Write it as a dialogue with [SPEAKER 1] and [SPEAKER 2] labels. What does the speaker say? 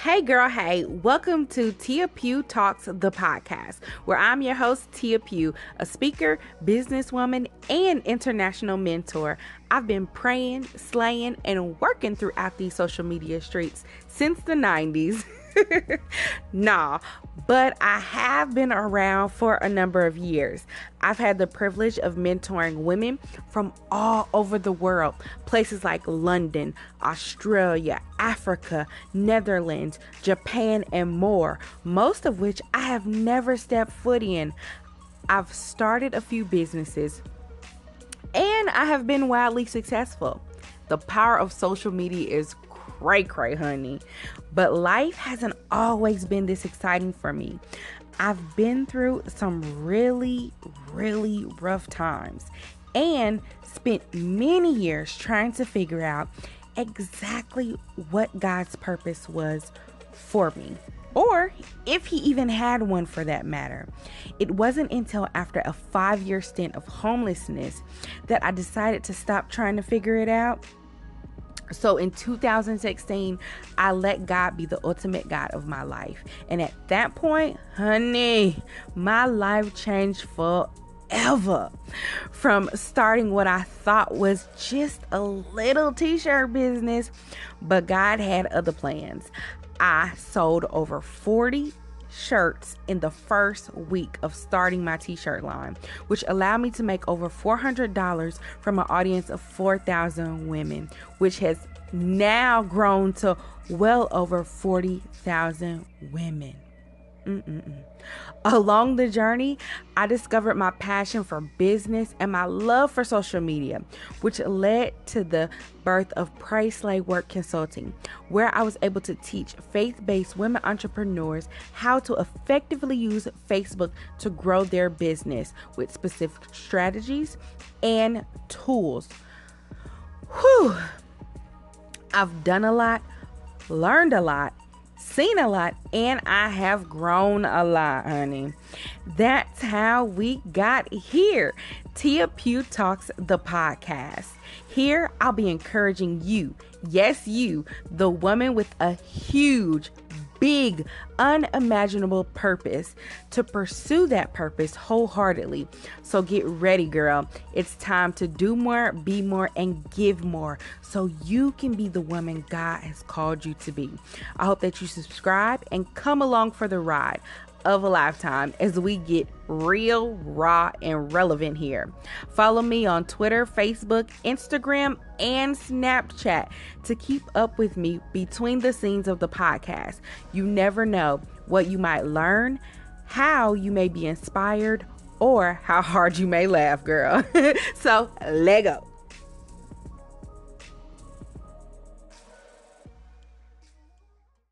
[SPEAKER 1] Hey girl, hey, welcome to Tia Pugh Talks, the podcast, where I'm your host, Tia Pugh, a speaker, businesswoman, and international mentor. I've been praying, slaying, and working throughout these social media streets since the 90s. But I have been around for a number of years. I've had the privilege of mentoring women from all over the world, places like London, Australia, Africa, Netherlands, Japan, and more, most of which I have never stepped foot in. I've started a few businesses, and I have been wildly successful. The power of social media is cray, honey. But life hasn't always been this exciting for me. I've been through some really rough times and spent many years trying to figure out exactly what God's purpose was for me, or if he even had one for that matter. It wasn't until after a 5-year stint of homelessness that I decided to stop trying to figure it out. So in 2016, I let God be the ultimate God of my life. And at that point, honey, my life changed forever. From starting what I thought was just a little t-shirt business, but God had other plans. I sold over 40 shirts in the first week of starting my t-shirt line, which allowed me to make over $400 from an audience of 4,000 women, which has now grown to well over 40,000 women. Along the journey, I discovered my passion for business and my love for social media, which led to the birth of Pray Slay Work Consulting, where I was able to teach faith-based women entrepreneurs how to effectively use Facebook to grow their business with specific strategies and tools. I've done a lot, learned a lot, seen a lot, and I have grown a lot, honey. That's how we got here. Tia Pugh Talks, the podcast. Here, I'll be encouraging you, yes, you, the woman with a huge, big, unimaginable purpose, to pursue that purpose wholeheartedly. So get ready, girl. It's time to do more, be more, and give more, so you can be the woman God has called you to be. I hope that you subscribe and come along for the ride of a lifetime as we get real, raw, and relevant here. Follow me on Twitter, Facebook, Instagram, and Snapchat to keep up with me between the scenes of the podcast. You never know what you might learn, how you may be inspired, or how hard you may laugh, girl. So, let go.